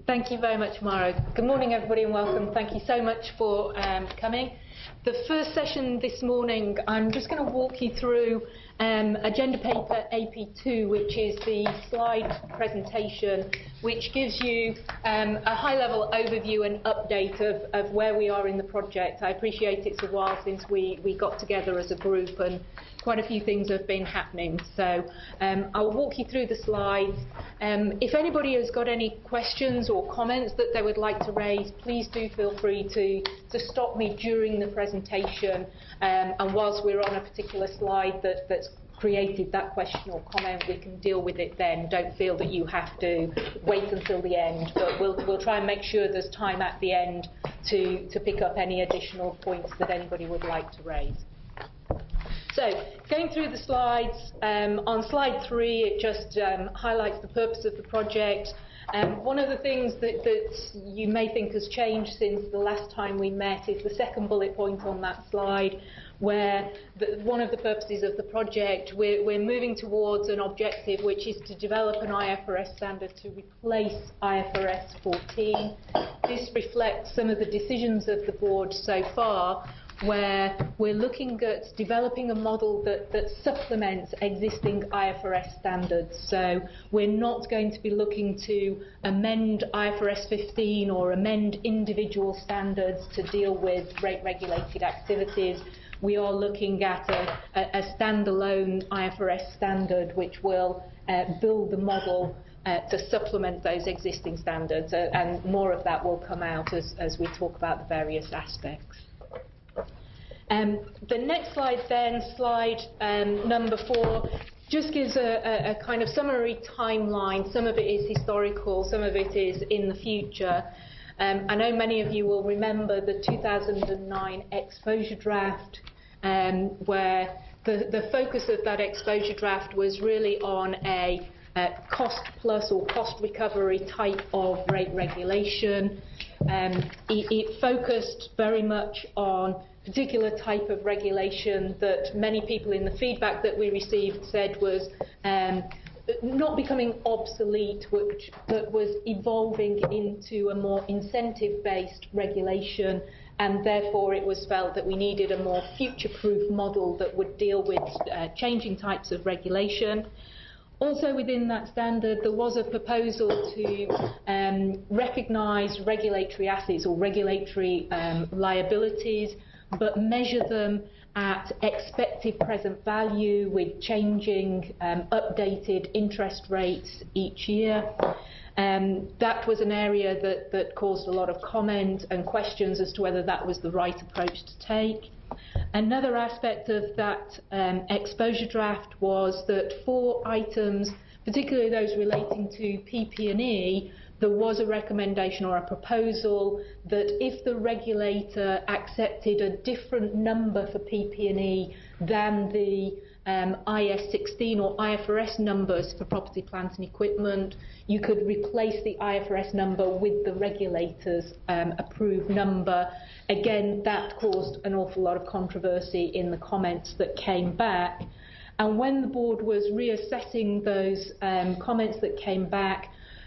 Thank you very much, Mara. Good morning, everybody, and welcome. Thank you so much for coming. The first session this morning, I'm just going to walk you through Agenda Paper AP2, which is the slide presentation, which gives you a high-level overview and update of where we are in the project. I appreciate it's a while since we got together as a group, and quite a few things have been happening. So I'll walk you through the slides. If anybody has got any questions or comments that they would like to raise, please do feel free to stop me during the presentation. And whilst we're on a particular slide that's created that question or comment, we can deal with it then. Don't feel that you have to wait until the end, but we'll try and make sure there's time at the end to pick up any additional points that anybody would like to raise. So, going through the slides, on slide 3 it just highlights the purpose of the project. One of the things that you may think has changed since the last time we met is the second bullet point on that slide, where one of the purposes of the project, we're moving towards an objective which is to develop an IFRS standard to replace IFRS 14. This reflects some of the decisions of the board so far, where we're looking at developing a model that supplements existing IFRS standards. So we're not going to be looking to amend IFRS 15 or amend individual standards to deal with rate-regulated activities. We are looking at a standalone IFRS standard which will build the model to supplement those existing standards, and more of that will come out as we talk about the various aspects. The next slide then, slide number 4, just gives a kind of summary timeline. Some of it is historical, some of it is in the future. I know many of you will remember the 2009 exposure draft, where the focus of that exposure draft was really on a cost plus or cost recovery type of rate regulation. It focused very much on particular type of regulation that many people in the feedback that we received said was not becoming obsolete, but was evolving into a more incentive-based regulation, and therefore it was felt that we needed a more future-proof model that would deal with changing types of regulation. Also within that standard, there was a proposal to recognise regulatory assets or regulatory liabilities, but measure them at expected present value with changing updated interest rates each year. That was an area that caused a lot of comment and questions as to whether that was the right approach to take. Another aspect of that exposure draft was that for items, particularly those relating to PP&E, there was a recommendation or a proposal that if the regulator accepted a different number for PP&E than the IAS 16 or IFRS numbers for property, plant and equipment, you could replace the IFRS number with the regulator's approved number. Again, that caused an awful lot of controversy in the comments that came back. And when the board was reassessing those comments that came back,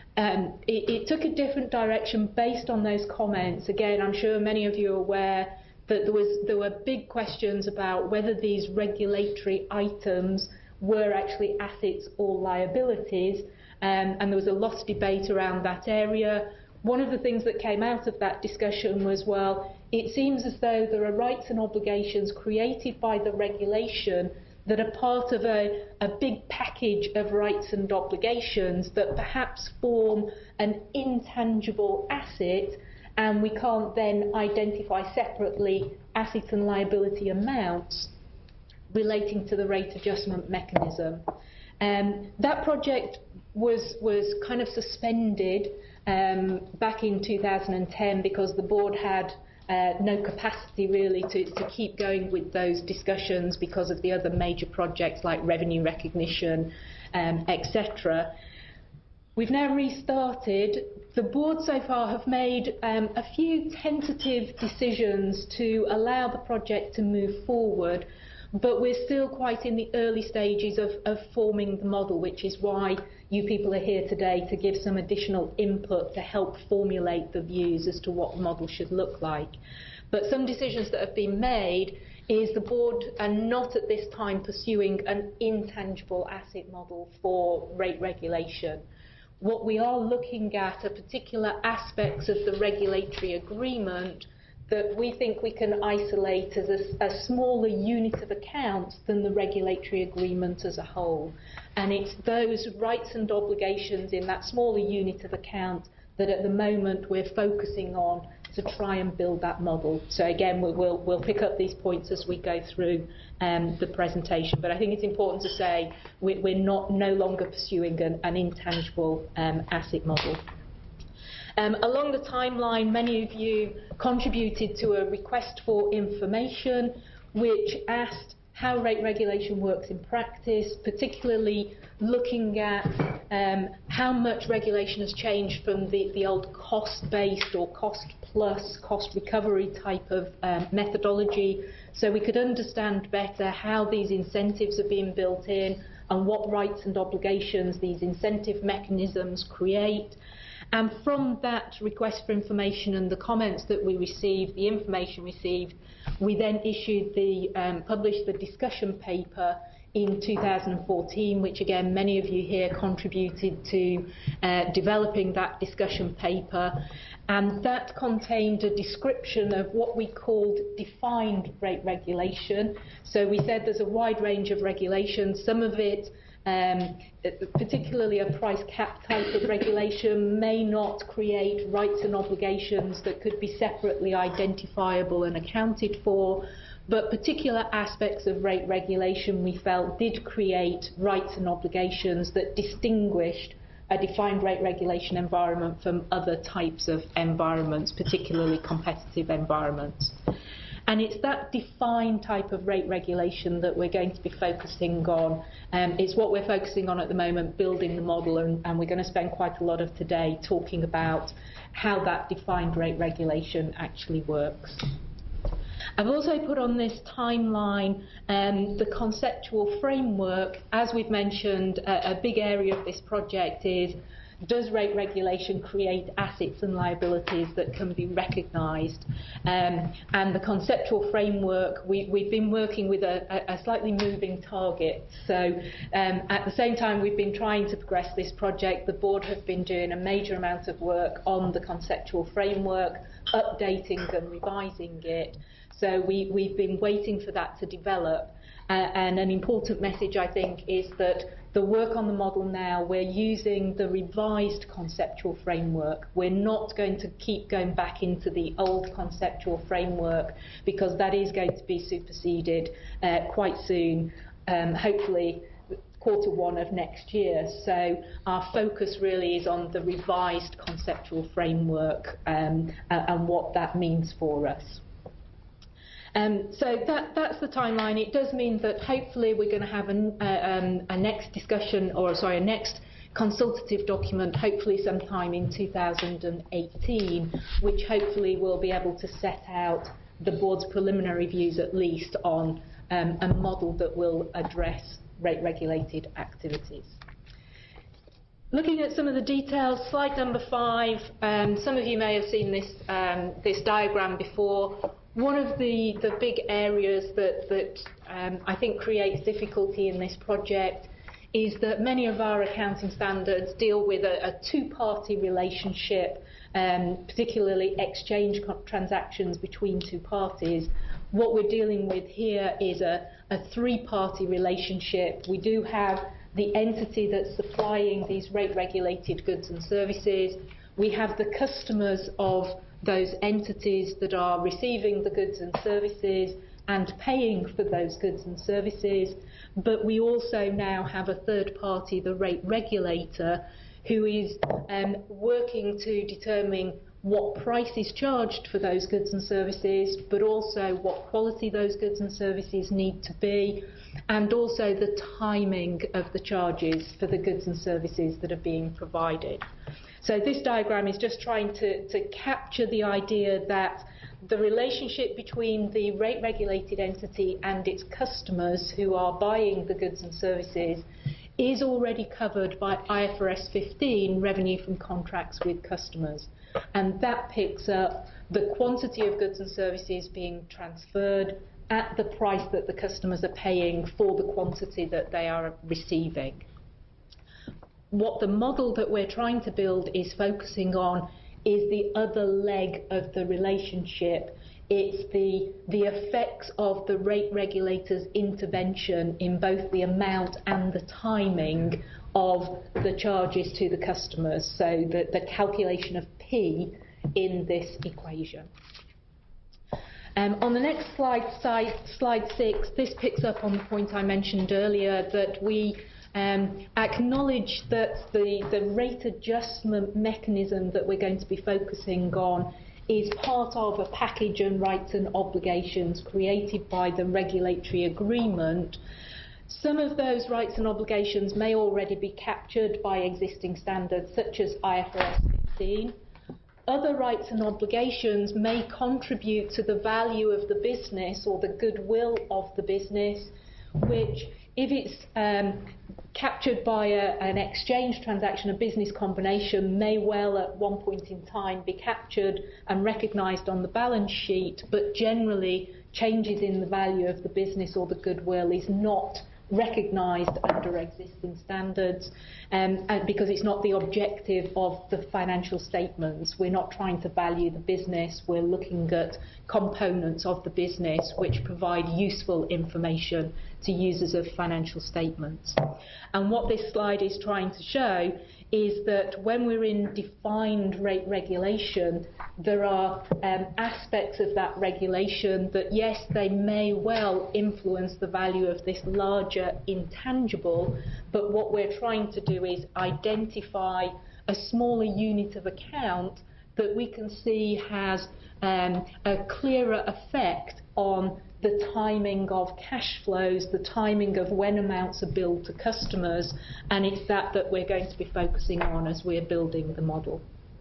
it took a different direction based on those comments. Again, I'm sure many of you are aware that there were big questions about whether these regulatory items were actually assets or liabilities, and there was a lot of debate around that area. One of the things that came out of that discussion was, well, it seems as though there are rights and obligations created by the regulation that are part of a big package of rights and obligations that perhaps form an intangible asset, and we can't then identify separately asset and liability amounts relating to the rate adjustment mechanism. That project was kind of suspended back in 2010 because the board had no capacity really to keep going with those discussions because of the other major projects like revenue recognition, etc. We've now restarted. The board so far have made a few tentative decisions to allow the project to move forward, but we're still quite in the early stages of forming the model, which is why you people are here today, to give some additional input to help formulate the views as to what the model should look like. But some decisions that have been made is the board are not at this time pursuing an intangible asset model for rate regulation. What we are looking at are particular aspects of the regulatory agreement that we think we can isolate as a smaller unit of account than the regulatory agreement as a whole. And it's those rights and obligations in that smaller unit of account that at the moment we're focusing on to try and build that model. So again, we'll pick up these points as we go through the presentation. But I think it's important to say we're no longer pursuing an intangible asset model. Along the timeline, many of you contributed to a request for information which asked how rate regulation works in practice, particularly looking at how much regulation has changed from the old cost-based or cost-plus, cost recovery type of methodology, so we could understand better how these incentives are being built in and what rights and obligations these incentive mechanisms create. And from that request for information and the comments that we received, the information received, we then published the discussion paper in 2014, which again many of you here contributed to developing that discussion paper. And that contained a description of what we called defined rate regulation. So we said there's a wide range of regulations, some of it particularly a price cap type of regulation may not create rights and obligations that could be separately identifiable and accounted for, but particular aspects of rate regulation we felt did create rights and obligations that distinguished a defined rate regulation environment from other types of environments, particularly competitive environments. And it's that defined type of rate regulation that we're going to be focusing on. It's what we're focusing on at the moment, building the model, and we're going to spend quite a lot of today talking about how that defined rate regulation actually works. I've also put on this timeline the conceptual framework. As we've mentioned, a big area of this project is, does rate regulation create assets and liabilities that can be recognised? And the conceptual framework, we've been working with a slightly moving target. So at the same time we've been trying to progress this project, the board have been doing a major amount of work on the conceptual framework, updating and revising it. So we've been waiting for that to develop. And an important message, I think, is that the work on the model now, we're using the revised conceptual framework. We're not going to keep going back into the old conceptual framework because that is going to be superseded quite soon, hopefully Q1 of next year. So our focus really is on the revised conceptual framework and what that means for us. So that's the timeline. It does mean that hopefully we're going to have a next discussion, or sorry, a next consultative document, hopefully sometime in 2018, which hopefully will be able to set out the board's preliminary views at least on a model that will address rate-regulated activities. Looking at some of the details, slide number 5, some of you may have seen this diagram before. One of the big areas that I think creates difficulty in this project is that many of our accounting standards deal with a two-party relationship, particularly exchange transactions between two parties. What we're dealing with here is a three-party relationship. We do have the entity that's supplying these rate-regulated goods and services. We have the customers of those entities that are receiving the goods and services and paying for those goods and services, but we also now have a third party, the rate regulator, who is working to determine what price is charged for those goods and services, but also what quality those goods and services need to be, and also the timing of the charges for the goods and services that are being provided. So this diagram is just trying to capture the idea that the relationship between the rate-regulated entity and its customers who are buying the goods and services is already covered by IFRS 15, revenue from contracts with customers. And that picks up the quantity of goods and services being transferred at the price that the customers are paying for the quantity that they are receiving. What the model that we're trying to build is focusing on is the other leg of the relationship. It's the effects of the rate regulator's intervention in both the amount and the timing of the charges to the customers, so the calculation of P in this equation. On the next slide 6, this picks up on the point I mentioned earlier, that we acknowledge that the rate adjustment mechanism that we're going to be focusing on is part of a package of rights and obligations created by the regulatory agreement. Some of those rights and obligations may already be captured by existing standards such as IFRS 15. Other rights and obligations may contribute to the value of the business or the goodwill of the business, which, if it's captured by an exchange transaction, a business combination, may well at one point in time be captured and recognised on the balance sheet, but generally changes in the value of the business or the goodwill is not recognised under existing standards, and because it's not the objective of the financial statements. We're not trying to value the business, we're looking at components of the business which provide useful information to users of financial statements. And what this slide is trying to show is that when we're in defined rate regulation, there are aspects of that regulation that, yes, they may well influence the value of this larger intangible, but what we're trying to do is identify a smaller unit of account that we can see has a clearer effect on the timing of cash flows, the timing of when amounts are billed to customers, and it's that we're going to be focusing on as we're building the model.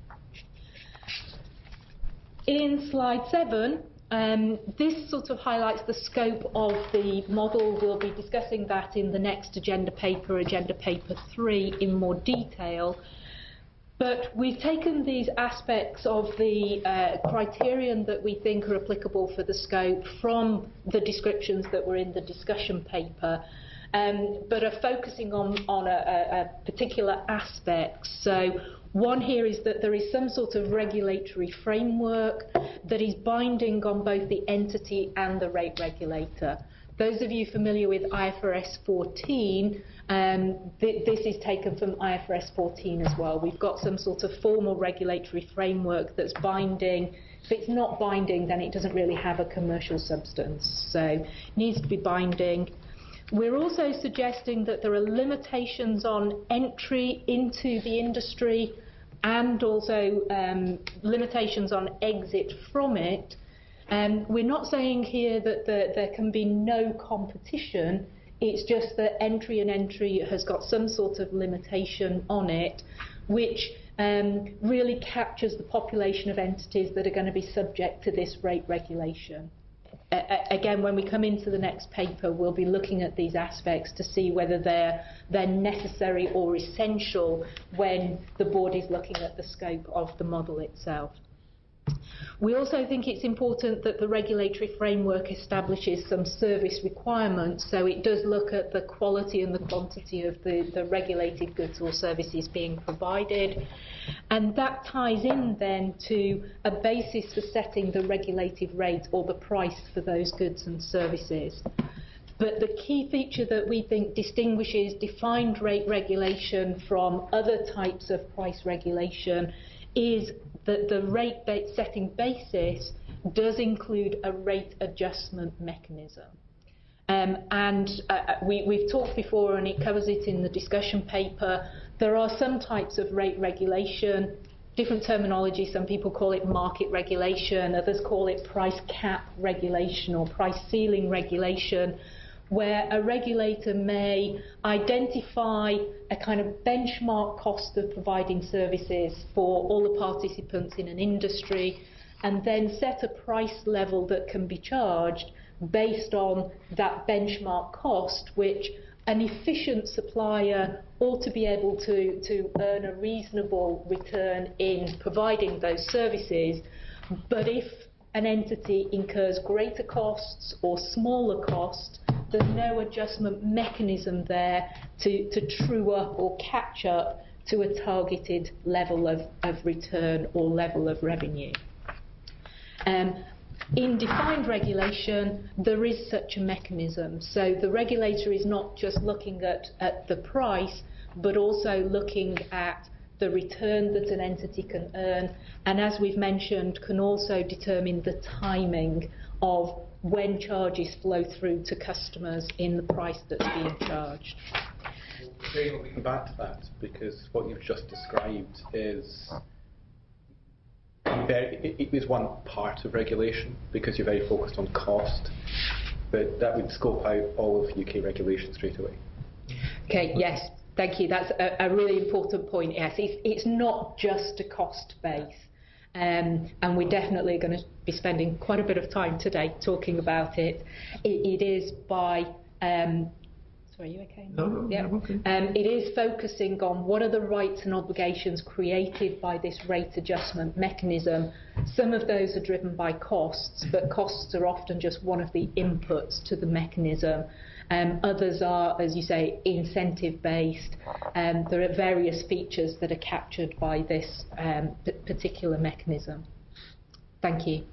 In slide 7, this sort of highlights the scope of the model. We'll be discussing that in the next agenda paper 3, in more detail. But we've taken these aspects of the criterion that we think are applicable for the scope from the descriptions that were in the discussion paper, but are focusing on a particular aspect. So one here is that there is some sort of regulatory framework that is binding on both the entity and the rate regulator. Those of you familiar with IFRS 14, this is taken from IFRS 14 as well. We've got some sort of formal regulatory framework that's binding. If it's not binding, then it doesn't really have a commercial substance. So it needs to be binding. We're also suggesting that there are limitations on entry into the industry and also limitations on exit from it. We're not saying here that there can be no competition, it's just that entry has got some sort of limitation on it, which really captures the population of entities that are going to be subject to this rate regulation. Again, when we come into the next paper, we'll be looking at these aspects to see whether they're necessary or essential when the board is looking at the scope of the model itself. We also think it's important that the regulatory framework establishes some service requirements, so it does look at the quality and the quantity of the regulated goods or services being provided, and that ties in then to a basis for setting the regulated rate or the price for those goods and services. But the key feature that we think distinguishes defined rate regulation from other types of price regulation is that the rate setting basis does include a rate adjustment mechanism. We've talked before, and it covers it in the discussion paper, there are some types of rate regulation, different terminology. Some people call it market regulation, others call it price cap regulation or price ceiling regulation, where a regulator may identify a kind of benchmark cost of providing services for all the participants in an industry, and then set a price level that can be charged based on that benchmark cost, which an efficient supplier ought to be able to earn a reasonable return in providing those services. But if an entity incurs greater costs or smaller costs, there's no adjustment mechanism there to true up or catch up to a targeted level of return or level of revenue. In defined regulation, there is such a mechanism. So the regulator is not just looking at the price, but also looking at the return that an entity can earn, and as we've mentioned, can also determine the timing of when charges flow through to customers in the price that's being charged. We'll come back to that, because what you've just described is it is one part of regulation, because you're very focused on cost, but that would scope out all of UK regulation straight away. Okay, yes, thank you. That's a really important point. Yes, it's not just a cost base, and we're definitely going to be spending quite a bit of time today talking about it. It is by sorry, are you okay? No, yeah. I'm okay. It is focusing on what are the rights and obligations created by this rate adjustment mechanism. Some of those are driven by costs, but costs are often just one of the inputs to the mechanism. Others are, as you say, incentive-based. There are various features that are captured by this particular mechanism. Thank you.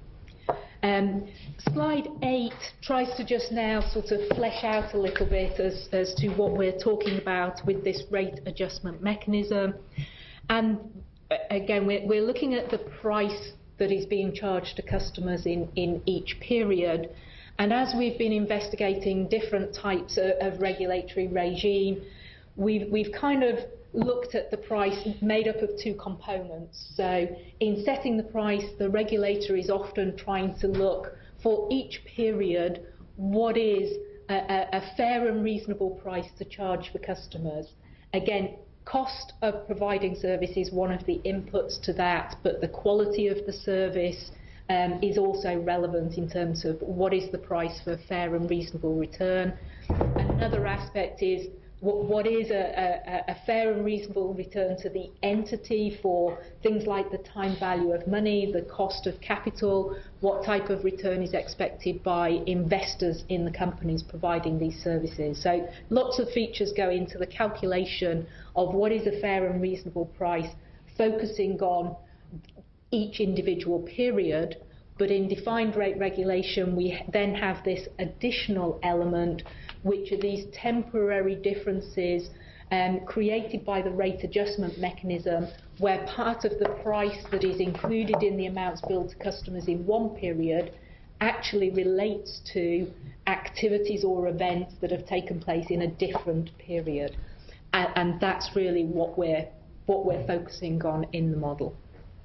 Slide 8 tries to just now sort of flesh out a little bit as to what we're talking about with this rate adjustment mechanism. And again, we're looking at the price that is being charged to customers in each period. And as we've been investigating different types of regulatory regime, we've kind of looked at the price made up of two components. So in setting the price, the regulator is often trying to look for each period what is a fair and reasonable price to charge for customers. Again, cost of providing service is one of the inputs to that, but the quality of the service is also relevant in terms of what is the price for fair and reasonable return. Another aspect is what is a fair and reasonable return to the entity for things like the time value of money, the cost of capital, what type of return is expected by investors in the companies providing these services. So lots of features go into the calculation of what is a fair and reasonable price, focusing on each individual period. But in defined rate regulation, we then have this additional element, which are these temporary differences created by the rate adjustment mechanism, where part of the price that is included in the amounts billed to customers in one period actually relates to activities or events that have taken place in a different period. And that's really what we're focusing on in the model.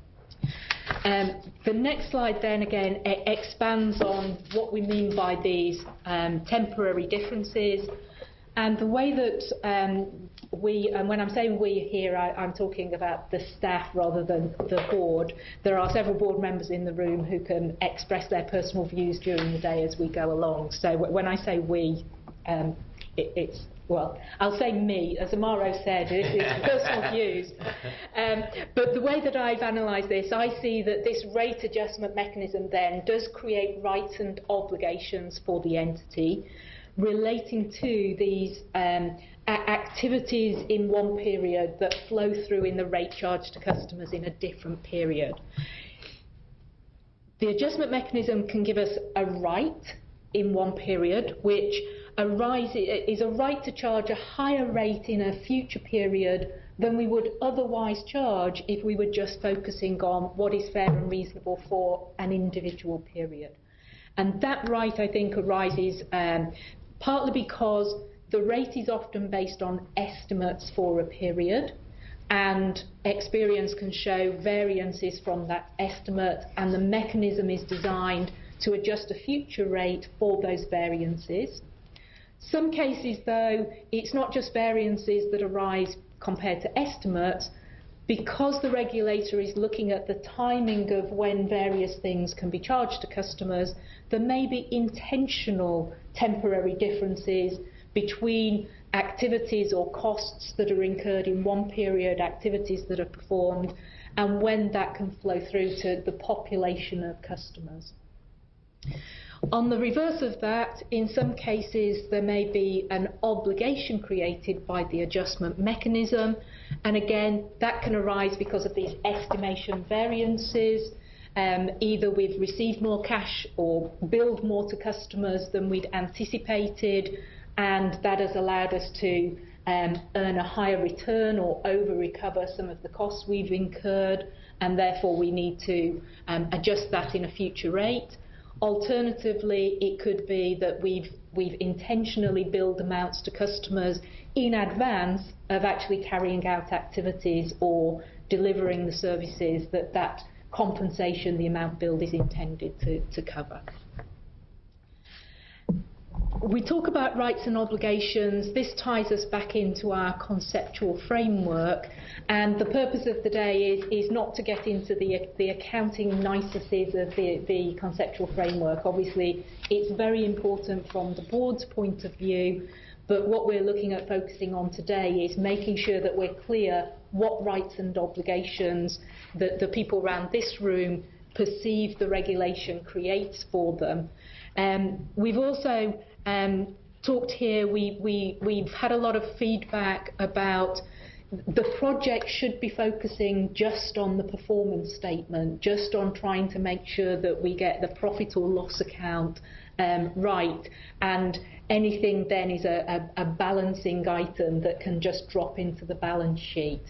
The next slide then again expands on what we mean by these temporary differences, and the way that and when I'm saying we here, I'm talking about the staff rather than the board. There are several board members in the room who can express their personal views during the day as we go along. So when I say we, it's well, I'll say me, as Amaro said, this is personal views. But the way that I've analysed this, I see that this rate adjustment mechanism then does create rights and obligations for the entity relating to these activities in one period that flow through in the rate charge to customers in a different period. The adjustment mechanism can give us a right in one period, which is a right to charge a higher rate in a future period than we would otherwise charge if we were just focusing on what is fair and reasonable for an individual period. And that right, I think, arises partly because the rate is often based on estimates for a period, and experience can show variances from that estimate, and the mechanism is designed to adjust a future rate for those variances. Some cases, though, it's not just variances that arise compared to estimates, because the regulator is looking at the timing of when various things can be charged to customers, there may be intentional temporary differences between activities or costs that are incurred in one period, activities that are performed, and when that can flow through to the population of customers. On the reverse of that, in some cases there may be an obligation created by the adjustment mechanism, and again that can arise because of these estimation variances. Either we've received more cash or billed more to customers than we'd anticipated, and that has allowed us to earn a higher return or over-recover some of the costs we've incurred, and therefore we need to adjust that in a future rate. Alternatively, it could be that we've intentionally billed amounts to customers in advance of actually carrying out activities or delivering the services that compensation, the amount billed, is intended to cover. We talk about rights and obligations. This ties us back into our conceptual framework, and the purpose of the day is not to get into the accounting niceties of the conceptual framework. Obviously, it's very important from the board's point of view, but what we're looking at focusing on today is making sure that we're clear what rights and obligations that the people around this room perceive the regulation creates for them. We've also talked here, we've had a lot of feedback about the project should be focusing just on the performance statement, just on trying to make sure that we get the profit or loss account right, and anything then is a balancing item that can just drop into the balance sheet.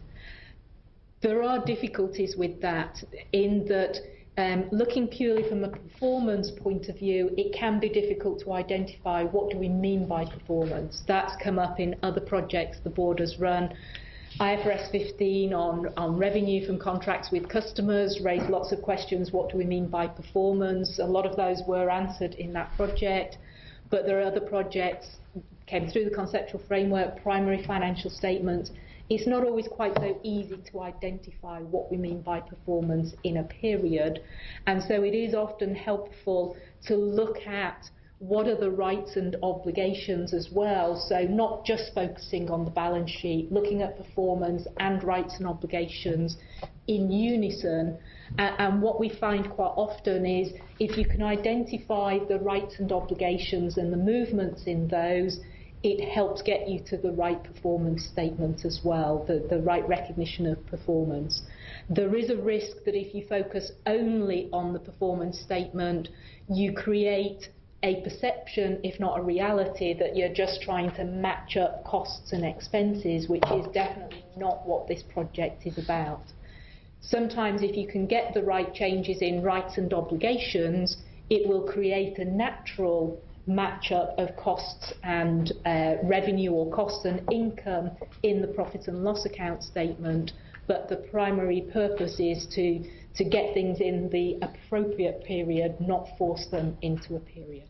There are difficulties with that in that looking purely from a performance point of view, it can be difficult to identify what do we mean by performance. That's come up in other projects the board has run. IFRS 15 on revenue from contracts with customers raised lots of questions. What do we mean by performance? A lot of those were answered in that project, but there are other projects came through the conceptual framework, primary financial statements. It's not always quite so easy to identify what we mean by performance in a period, and so it is often helpful to look at what are the rights and obligations as well, so not just focusing on the balance sheet, looking at performance and rights and obligations in unison. And what we find quite often is if you can identify the rights and obligations and the movements in those, it helps get you to the right performance statement as well, the right recognition of performance. There is a risk that if you focus only on the performance statement, you create a perception, if not a reality, that you're just trying to match up costs and expenses, which is definitely not what this project is about. Sometimes if you can get the right changes in rights and obligations, it will create a natural match-up of costs and revenue, or costs and income in the profit and loss account statement, but the primary purpose is to get things in the appropriate period, not force them into a period.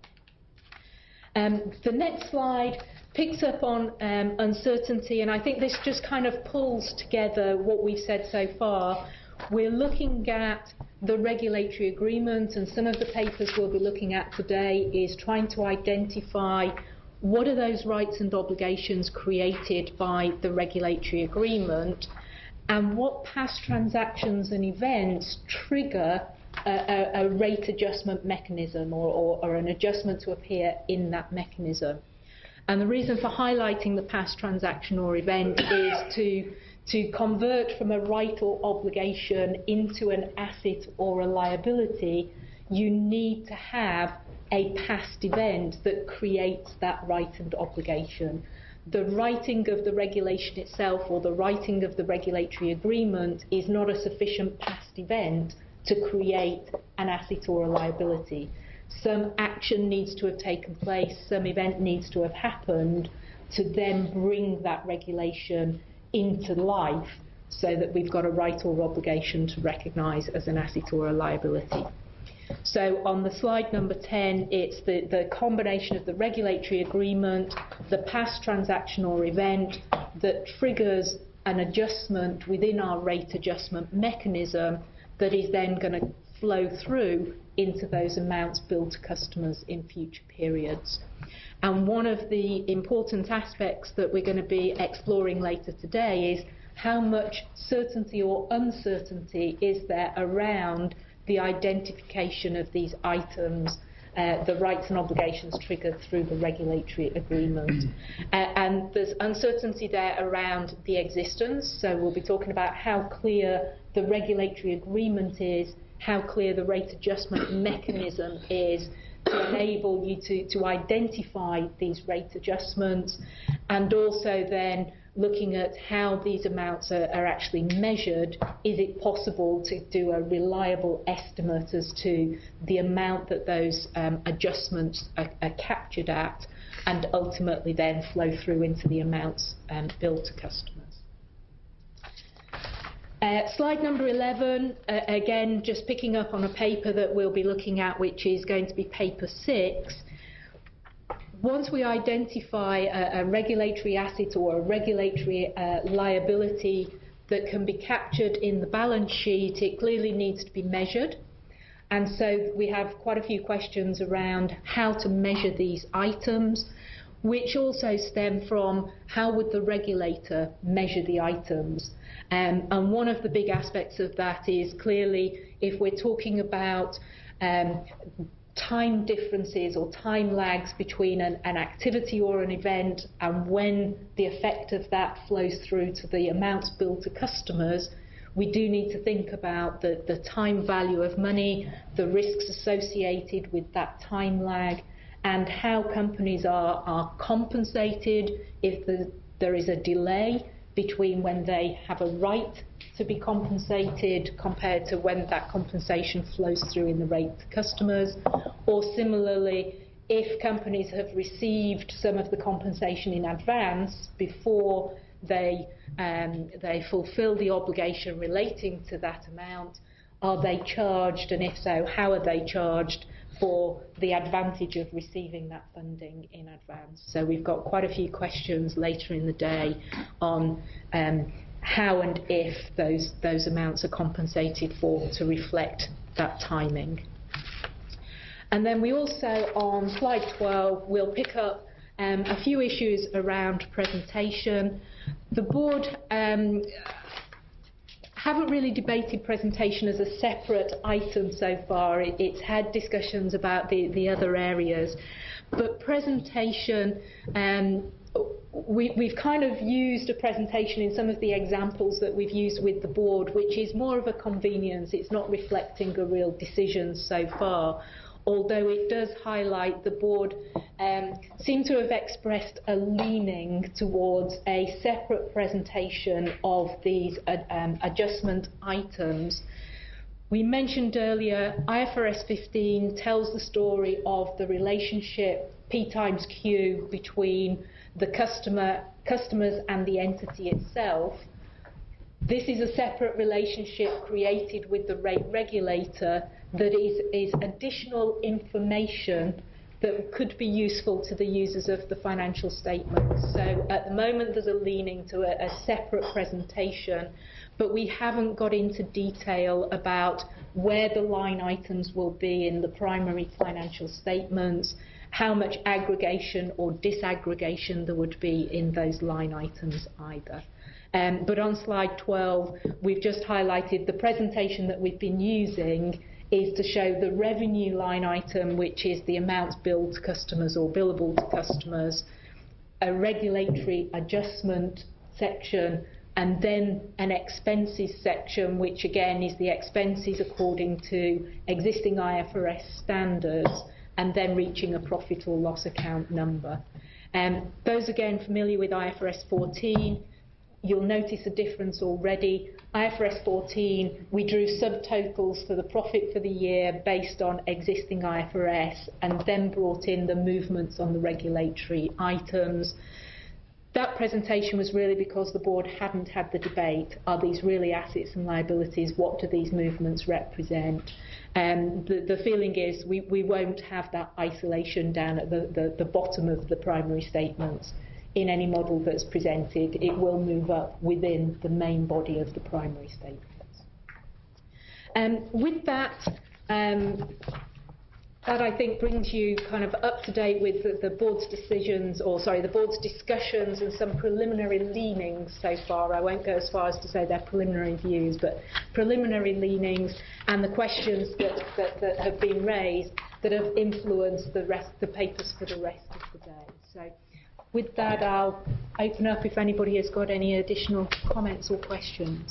The next slide picks up on uncertainty, and I think this just kind of pulls together what we've said so far. We're looking at the regulatory agreement, and some of the papers we'll be looking at today is trying to identify what are those rights and obligations created by the regulatory agreement, and what past transactions and events trigger a rate adjustment mechanism or an adjustment to appear in that mechanism. And the reason for highlighting the past transaction or event is to convert from a right or obligation into an asset or a liability. You need to have a past event that creates that right and obligation. The writing of the regulation itself or the writing of the regulatory agreement is not a sufficient past event to create an asset or a liability. Some action needs to have taken place, some event needs to have happened to then bring that regulation into life so that we've got a right or obligation to recognise as an asset or a liability. So on the slide number 10, it's the combination of the regulatory agreement, the past transaction or event that triggers an adjustment within our rate adjustment mechanism that is then going to flow through into those amounts billed to customers in future periods. And one of the important aspects that we're going to be exploring later today is how much certainty or uncertainty is there around the identification of these items, the rights and obligations triggered through the regulatory agreement. And there's uncertainty there around the existence, so we'll be talking about how clear the regulatory agreement is, how clear the rate adjustment mechanism is to enable you to identify these rate adjustments, and also then looking at how these amounts are actually measured. Is it possible to do a reliable estimate as to the amount that those adjustments are captured at, and ultimately then flow through into the amounts billed to customers? Slide number 11, again, just picking up on a paper that we'll be looking at, which is going to be paper 6. Once we identify a regulatory asset or a regulatory liability that can be captured in the balance sheet, it clearly needs to be measured. And so we have quite a few questions around how to measure these items, which also stem from how would the regulator measure the items. And one of the big aspects of that is clearly if we're talking about time differences or time lags between an activity or an event and when the effect of that flows through to the amounts billed to customers, we do need to think about the time value of money, the risks associated with that time lag, and how companies are compensated if there is a delay between when they have a right to be compensated compared to when that compensation flows through in the rate to customers. Or similarly, if companies have received some of the compensation in advance before they fulfil the obligation relating to that amount, are they charged, and if so, how are they charged for the advantage of receiving that funding in advance? So we've got quite a few questions later in the day on how and if those amounts are compensated for to reflect that timing. And then we also, on slide 12, we'll pick up a few issues around presentation. The board haven't really debated presentation as a separate item so far. It's had discussions about the other areas, but presentation, we've kind of used a presentation in some of the examples that we've used with the board, which is more of a convenience. It's not reflecting a real decision so far, although it does highlight the board seem to have expressed a leaning towards a separate presentation of these adjustment items. We mentioned earlier, IFRS 15 tells the story of the relationship P times Q between the customers and the entity itself. This is a separate relationship created with the rate regulator that is additional information that could be useful to the users of the financial statements. So at the moment there's a leaning to a separate presentation, but we haven't got into detail about where the line items will be in the primary financial statements, how much aggregation or disaggregation there would be in those line items either. But on slide 12, we've just highlighted the presentation that we've been using is to show the revenue line item, which is the amounts billed to customers or billable to customers, a regulatory adjustment section, and then an expenses section, which again is the expenses according to existing IFRS standards, and then reaching a profit or loss account number. Those again familiar with IFRS 14, you'll notice a difference already. IFRS 14, we drew subtotals for the profit for the year based on existing IFRS and then brought in the movements on the regulatory items. That presentation was really because the board hadn't had the debate. Are these really assets and liabilities? What do these movements represent? The feeling is we won't have that isolation down at the bottom of the primary statements. in any model that's presented, it will move up within the main body of the primary statements. With that, that I think brings you kind of up to date with the board's decisions, or sorry, the board's discussions and some preliminary leanings so far. I won't go as far as to say they're preliminary views, but preliminary leanings and the questions that have been raised that have influenced the papers for the rest of the day. So with that, I'll open up if anybody has got any additional comments or questions.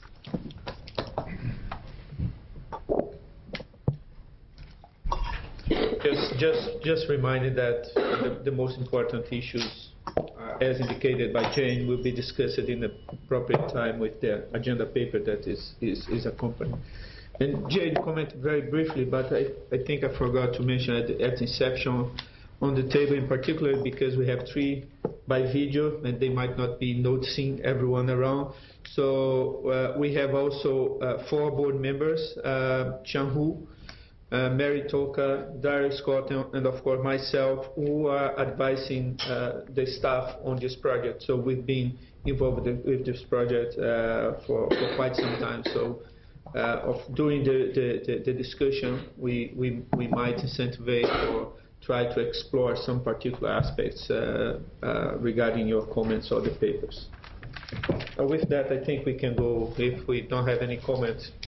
Just reminded that the most important issues, as indicated by Jane, will be discussed in the appropriate time with the agenda paper that is accompanying. And Jane commented very briefly, but I think I forgot to mention at inception on the table in particular, because we have 3 by video and they might not be noticing everyone around. So we have also 4 board members, Chan Hu, Mary Toka, Dario Scott, and of course myself, who are advising the staff on this project. So we've been involved with this project for quite some time. So during the discussion, we might incentivize or try to explore some particular aspects regarding your comments or the papers. With that, I think we can go, if we don't have any comments,